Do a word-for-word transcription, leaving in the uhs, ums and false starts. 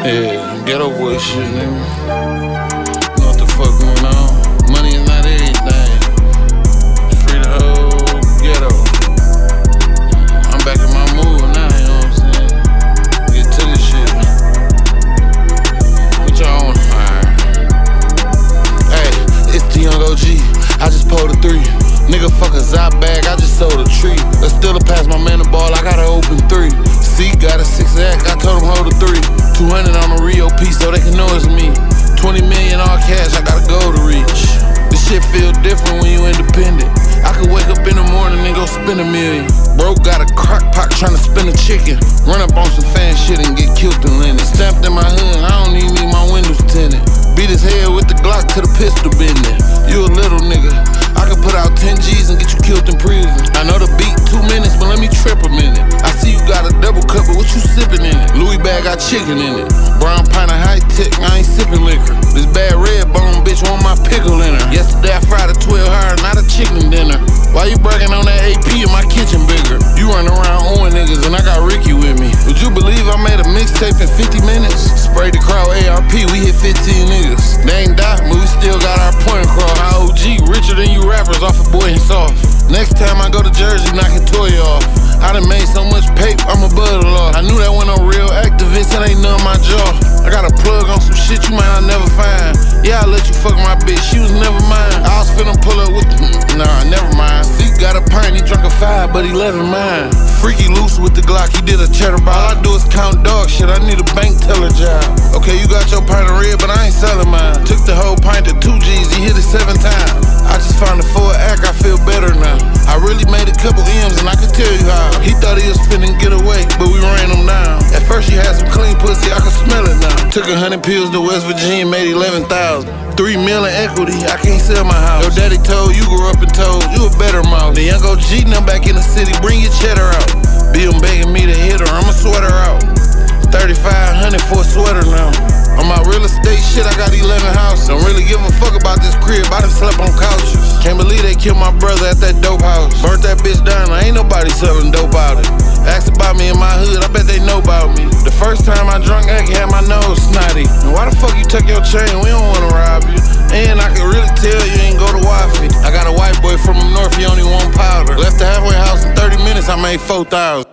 Yeah, ghetto boy shit, nigga. You know what the fuck going on? Money is not everything. Free the whole ghetto. I'm back in my mood now, you know what I'm saying? Get to this shit. What y'all on? Alright. Hey, it's the young O G. I just pulled a three. Nigga fuck a Zop bag, I just sold a tree. Let's still pass my man the ball, I got an open three. C got a six X, I told him hold a three. two hundred on a Rio piece so they can know it's me. twenty million all cash, I got a goal to reach. This shit feel different when you independent. I could wake up in the morning and go spend a million. Bro got a crock pot tryna spin a chicken. Run up on some fan shit and get killed in linen. Stamped in my hood, I don't even need my windows tinted. Beat his head with the Glock to the pistol bending. You a little nigga, I could put out ten G's and get you killed in prison. I know the beat two minutes, but let me trip a minute. I see you got a double cup, but what you sipping in it? Louis bag got chicken in it. Brown pint of high tech, I ain't sipping liquor. This bad red bone bitch want my pickle in her. Yesterday I fried a twelve hard, not a chicken dinner. Why you bragging on that A P in my kitchen bigger? You run around owing niggas and I got Ricky with me. Would you believe I made a mixtape in fifty minutes? Sprayed the crowd A R P, we hit fifteen niggas. They ain't die, but we still got our point across. My O G richer than you rappers off of Boy and Soft. Next time I go to Jersey, knocking Toya off. I done made so much paper, I'm above the law. I knew that when I'm real activist, it ain't none of my jaw. I got a plug on some shit you might not never find. Yeah, I let you fuck my bitch, she was never mine. I was finna pull up with the, nah, never mind. Zeke got a pint, he drunk a five, but he let it mine. Freaky loose with the Glock, he did a cheddar ball. All I do is count dog shit, I need a bank teller job. Okay, you got your pint of red, but I ain't selling mine. Took the whole pint to two G's, he hit it seven times. I just found a full act, I feel better now. I really made a couple M's and I could tell you how. He thought he was finna get away, but we ran him down. At first you had some clean pussy, I could smell it now. Took a hundred pills to West Virginia, made eleven thousand. Three mil in equity, I can't sell my house. Your daddy told you grew up and told you a better mouth. The young O G now back in the city, bring your cheddar out. Bill begging me to hit her, I'ma sweat her out. thirty-five hundred for a sweater now. On my real estate shit, I got eleven houses. Don't really give a fuck about this crib, I done slept on couches. Can't believe they killed my brother at that dope house. Burnt that bitch down, I ain't nobody selling dope out it. Asked about me in my hood, I bet they know about me. The first time I drunk, I had my nose snotty. And why the fuck you took your chain? We don't wanna rob you. And I can really tell you ain't go to Wi-Fi. I got a white boy from up north, he only want powder. Left the halfway house in thirty minutes, I made four thousand.